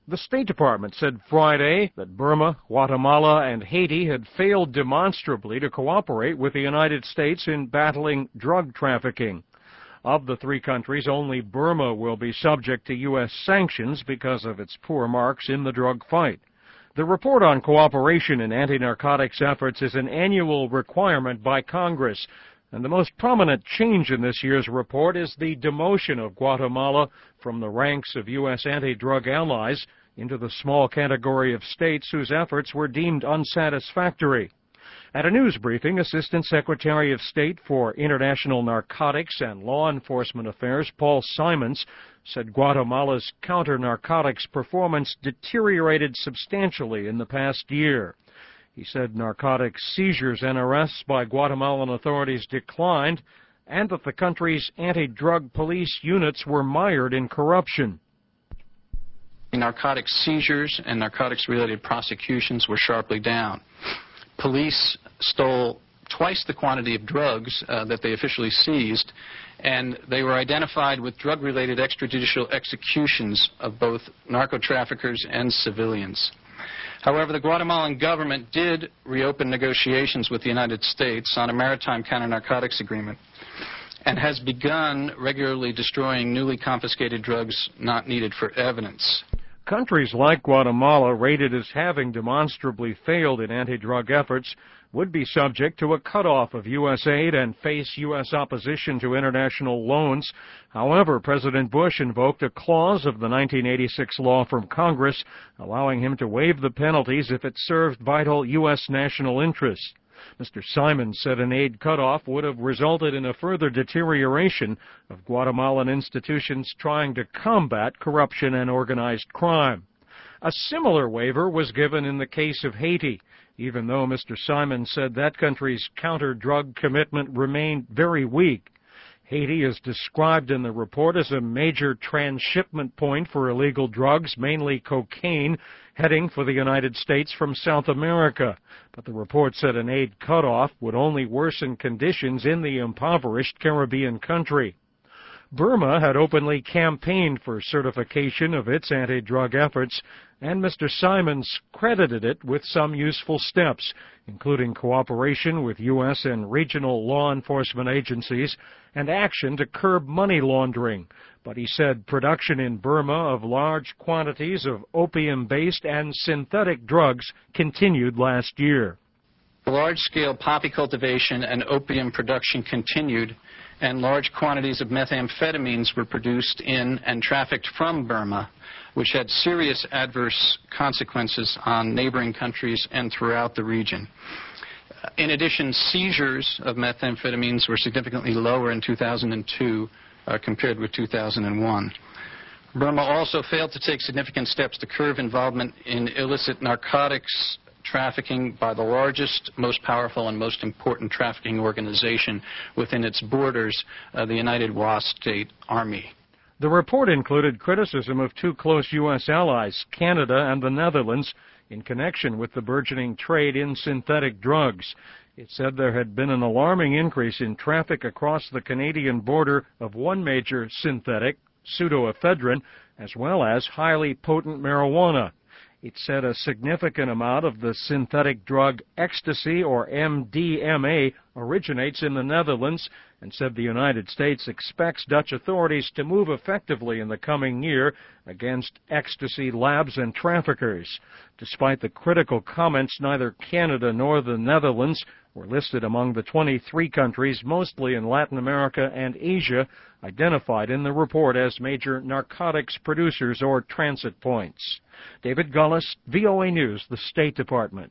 The State Department said Friday that Burma, Guatemala, and Haiti had failed demonstrably to cooperate with the United States in battling drug trafficking. Of the three countries, only Burma will be subject to U.S. sanctions because of its poor marks in the drug fight. The report on cooperation in anti-narcotics efforts is an annual requirement by Congress, and the most prominent change in this year's report is the demotion of Guatemala from the ranks of U.S. anti-drug allies into the small category of states whose efforts were deemed unsatisfactory. At a news briefing, Assistant Secretary of State for International Narcotics and Law Enforcement Affairs Paul Simons said Guatemala's counter-narcotics performance deteriorated substantially in the past year. He said narcotics seizures and arrests by Guatemalan authorities declined and that the country's anti-drug police units were mired in corruption. Narcotics seizures and narcotics-related prosecutions were sharply down. Police stole twice the quantity of drugs that they officially seized, and they were identified with drug-related extrajudicial executions of both narco-traffickers and civilians. However, the Guatemalan government did reopen negotiations with the United States on a maritime counter-narcotics agreement and has begun regularly destroying newly confiscated drugs not needed for evidence. Countries like Guatemala, rated as having demonstrably failed in anti-drug efforts, would be subject to a cutoff of U.S. aid and face U.S. opposition to international loans. However, President Bush invoked a clause of the 1986 law from Congress allowing him to waive the penalties if it served vital U.S. national interests. Mr. Simons said an aid cutoff would have resulted in a further deterioration of Guatemalan institutions trying to combat corruption and organized crime. A similar waiver was given in the case of Haiti, even though Mr. Simons said that country's counter-drug commitment remained very weak. Haiti is described in the report as a major transshipment point for illegal drugs, mainly cocaine, heading for the United States from South America. But the report said an aid cutoff would only worsen conditions in the impoverished Caribbean country. Burma had openly campaigned for certification of its anti-drug efforts, and Mr. Simons credited it with some useful steps, including cooperation with U.S. and regional law enforcement agencies and action to curb money laundering. But he said production in Burma of large quantities of opium-based and synthetic drugs continued last year. Large-scale poppy cultivation and opium production continued, and large quantities of methamphetamines were produced in and trafficked from Burma, which had serious adverse consequences on neighboring countries and throughout the region. In addition, seizures of methamphetamines were significantly lower in 2002 compared with 2001. Burma also failed to take significant steps to curb involvement in illicit narcotics trafficking by the largest, most powerful, and most important trafficking organization within its borders, the United Wa State Army. The report included criticism of two close U.S. allies, Canada and the Netherlands, in connection with the burgeoning trade in synthetic drugs. It said there had been an alarming increase in traffic across the Canadian border of one major synthetic, pseudoephedrine, as well as highly potent marijuana. It said a significant amount of the synthetic drug ecstasy, or MDMA, originates in the Netherlands, and said the United States expects Dutch authorities to move effectively in the coming year against ecstasy labs and traffickers. Despite the critical comments, neither Canada nor the Netherlands were listed among the 23 countries, mostly in Latin America and Asia, identified in the report as major narcotics producers or transit points. David Gullis, VOA News, the State Department.